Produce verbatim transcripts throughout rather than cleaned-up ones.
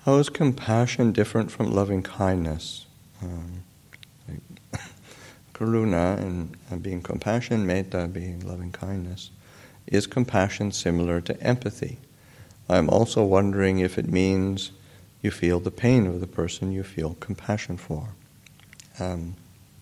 How is compassion different from loving kindness? Um, like karuna and, and being compassion, metta being loving kindness. Is compassion similar to empathy? I'm also wondering if it means you feel the pain of the person you feel compassion for. Um,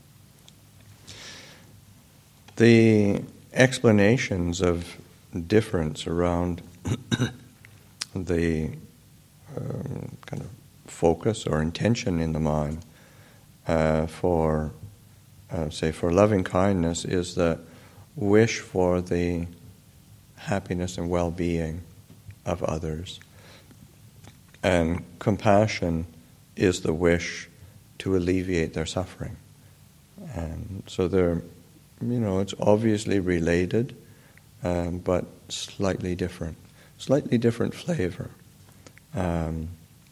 the explanations of difference around the um, kind of focus or intention in the mind uh, for, uh, say, for loving kindness is the wish for the happiness and well-being of others. And compassion is the wish to alleviate their suffering. And so they're, you know, it's obviously related, um, but slightly different. Slightly different flavor. Um,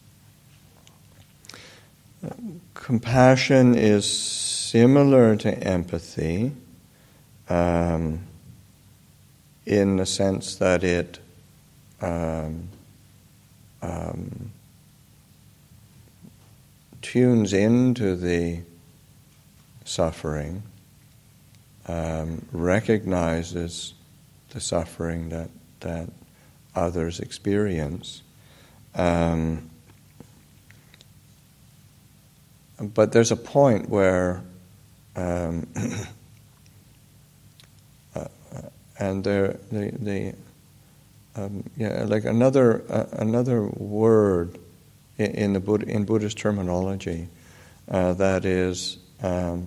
compassion is similar to empathy um, in the sense that it um, um, tunes into the suffering, um, recognizes the suffering that, that others experience. Um, but there's a point where, um, uh, and there, the, the um, yeah, like another uh, another word in, in the Buddha, in Buddhist terminology uh, that is um,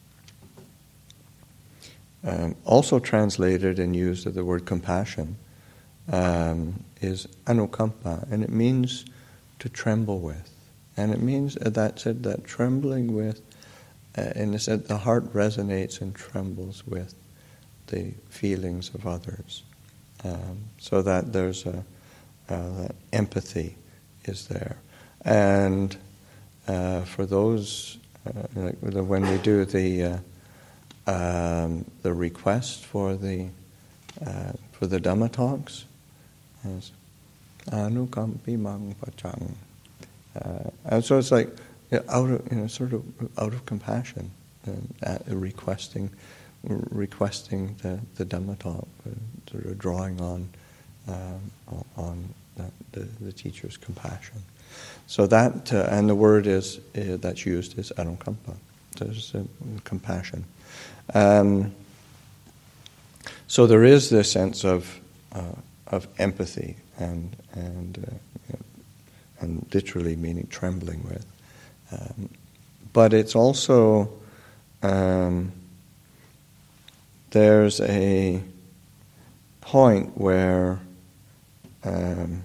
um, also translated and used as the word compassion. Um, is anukampa, and it means to tremble with, and it means uh, that's it, that trembling with, uh, in the sense the heart resonates and trembles with the feelings of others, um, so that there's a uh, that empathy is there, and uh, for those uh, like when we do the uh, um, the request for the uh, for the Dhamma talks. Yes. Anukampi mang pachang. Uh, and so it's like you know, out of you know sort of out of compassion, and uh, requesting, requesting the the Dhamma talk, uh, sort of drawing on um, on that, the the teacher's compassion. So that uh, and the word is uh, that's used is anukampa. There's uh, compassion. Um, so there is this sense of. Uh, of empathy and and uh, you know, and literally meaning trembling with, um, but it's also um, there's a point where um,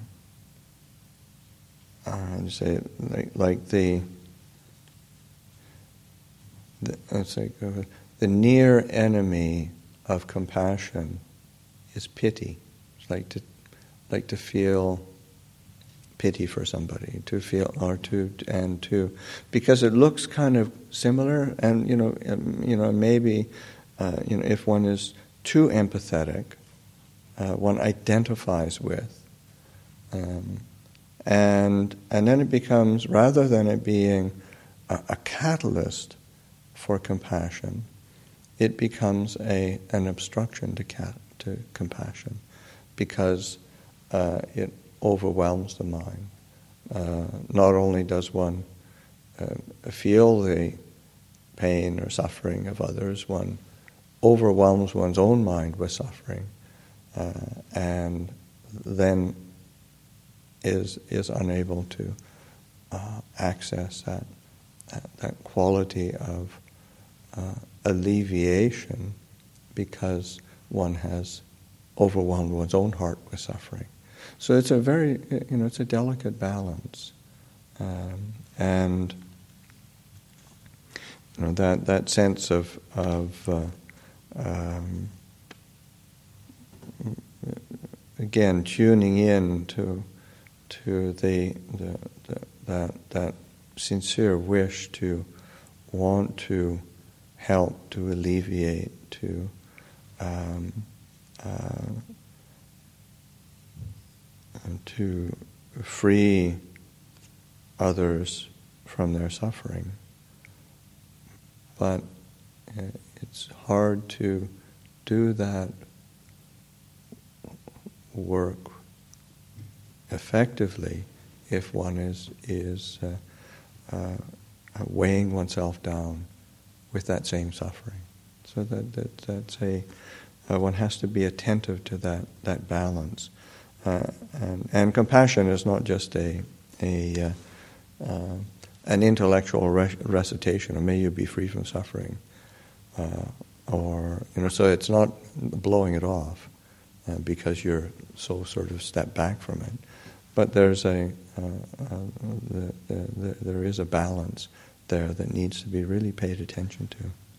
I say like like the, the let's say the near enemy of compassion is pity. Like to, like to feel pity for somebody, to feel or to and to, because it looks kind of similar, and you know, um, you know, maybe, uh, you know, if one is too empathetic, uh, one identifies with, um, and and then it becomes, rather than it being a, a catalyst for compassion, it becomes a an obstruction to cat, to compassion. Because uh, it overwhelms the mind. Uh, not only does one uh, feel the pain or suffering of others, one overwhelms one's own mind with suffering, uh, and then is is unable to uh, access that, that that quality of uh, alleviation, because one has overwhelmed one's own heart with suffering. So it's a very, you know, it's a delicate balance, um, and you know that that sense of of uh, um, again tuning in to to the, the, the that that sincere wish to want to help, to alleviate, to um, Uh, to free others from their suffering. But uh, it's hard to do that work effectively if one is is uh, uh, weighing oneself down with that same suffering. So that, that that's a uh, one has to be attentive to that that balance, uh, and and compassion is not just a a uh, uh, an intellectual re- recitation of "May you be free from suffering," uh, or you know. So it's not blowing it off uh, because you're so sort of step back from it. But there's a uh, uh, the, the, the, there is a balance there that needs to be really paid attention to.